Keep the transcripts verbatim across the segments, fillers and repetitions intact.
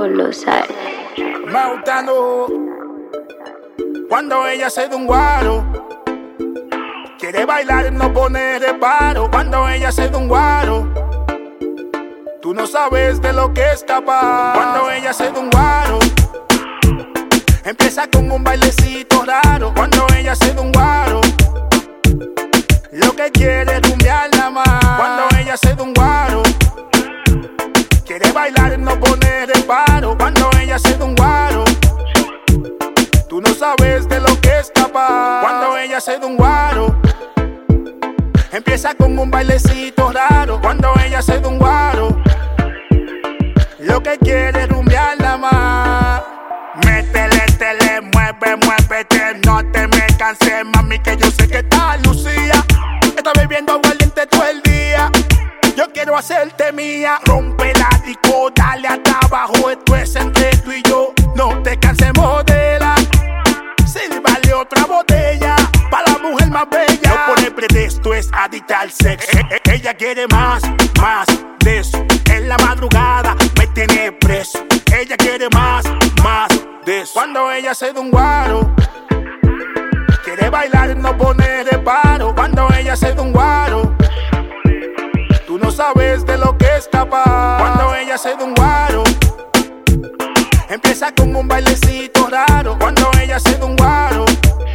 Colosal. Mautano, cuando ella se da un guaro, quiere bailar y no pone reparo. Cuando ella se da un guaro, tú no sabes de lo que es capaz. Cuando ella se da un guaro, empieza con un bailecito raro. Cuando ella se da un guaro, lo que quiere es rumbearla más. Cuando ella se da un guaro, quiere bailar y no pone reparo. Cuando ella se da un guaro, tú no sabes de lo que es capaz. Cuando ella se da un guaro, empieza con un bailecito raro. Cuando ella se da un guaro, lo que quiere es rumbearla más. Métele, tele, mueve, muévete, no te me canses, mami, que yo sé que estás lucía. Estás bebiendo aguardiente todo el día. Yo quiero hacerte mía. Rompe la disco, dale hasta abajo. Esto es entre tú y yo. No te cansemos de la. Sírvale otra botella para la mujer más bella. No pone pretexto, es adicta al sexo. E -e Ella quiere más, más de eso. En la madrugada me tiene preso. Ella quiere más, más de eso. Cuando ella se da un guaro, quiere bailar y no pone reparo. Cuando ella se da un guaro, tú no sabes de lo que es capaz. Cuando ella se da un guaro, empieza con un bailecito raro. Cuando ella se da un guaro,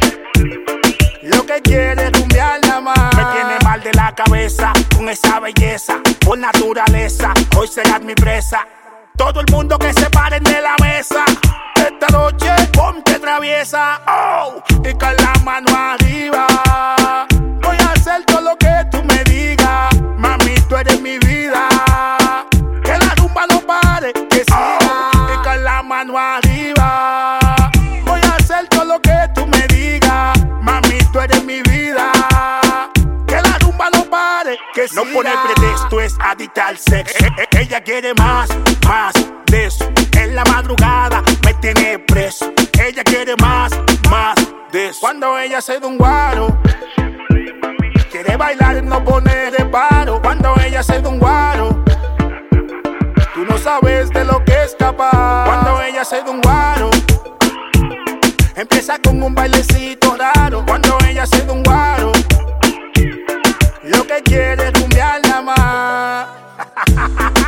lo que quiere es rumbearla más. Me tiene mal de la cabeza con esa belleza. Por naturaleza, hoy serás mi presa. Todo el mundo que se paren de la mesa. Esta noche ponte traviesa. Oh, y con la mano arriba. Voy a hacer todo lo que tú me digas. Mami, tú eres mi vida. Que la rumba no pare, que siga. Oh, y con la mano arriba. Voy a hacer todo lo que tú me digas. Mami, tú eres mi vida. Que la rumba no pare, que siga. No pone pretexto, es adicta al sexo. E -e Ella quiere más, más de eso. En la madrugada me tiene preso. Ella quiere más, más de eso. Cuando ella se da un guaro, quiere bailar y no pone reparo. Cuando ella se da un guaro, tú no sabes de lo que es capaz. Cuando ella se da un guaro, empieza con un bailecito raro. Cuando ella se da un guaro, lo que quiere es rumbearla más.